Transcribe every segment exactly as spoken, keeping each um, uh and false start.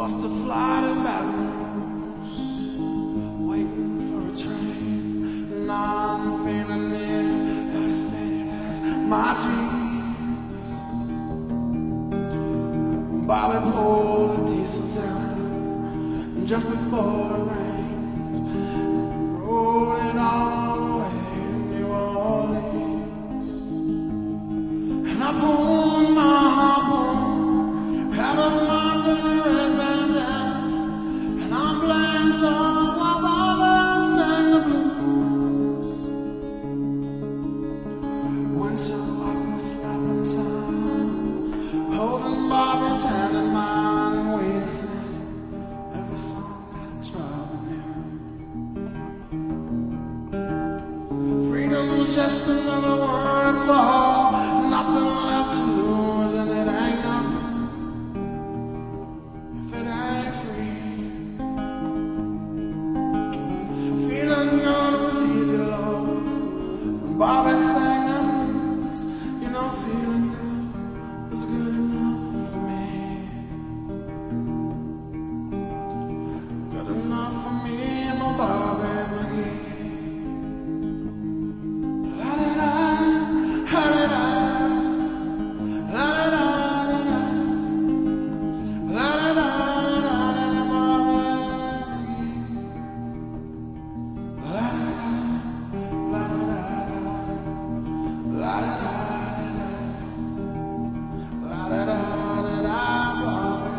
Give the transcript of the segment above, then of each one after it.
Must have flight in Baton waiting for a train. Now I'm feeling near as faded as my jeans. Bobby pulled a diesel down just before it rained. Rode it all the way to New Orleans. And I pulled my harpoon out of my dirty red bandana, and I'm playing a song while Bobby sang the blues. Winter white was slapping time, holding Bobby's hand in mine, and we sang every song that troubled me. Freedom's just another word for nothing left to lose, and it ain't nothing if it ain't free. Feeling good was easy, Lord, when Bobby sang them blues. You know, feeling good was good enough for me. Good enough for me and my Bobby McGee. La-da-da, ha-da-da, la-da-da-da-da, la-da-da-da-da-da, Bobby McGee. La-da-da, la-da-da-da, la-da-da-da-da, la-da-da-da-da, Bobby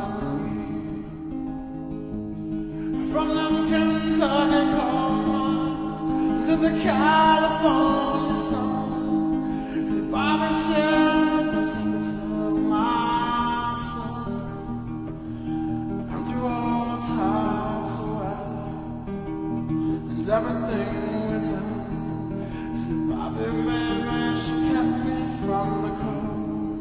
McGee. From them Kentucky coal mines to the California sun, see, Bobby shared the secrets of my soul. And through all types of weather and everything we've done, see, Bobby, baby, she kept me from the cold.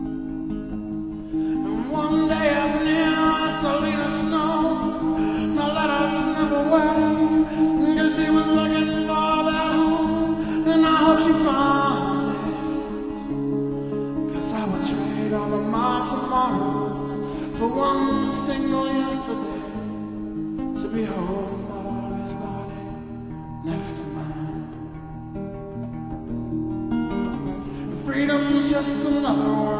And one day up near Salina Snow, no letters never went, cause she was looking for that home, and I hope she finds it. Cause I would trade all of my tomorrows for one single yesterday, to be holding Bobby's body next to mine. And freedom's just another word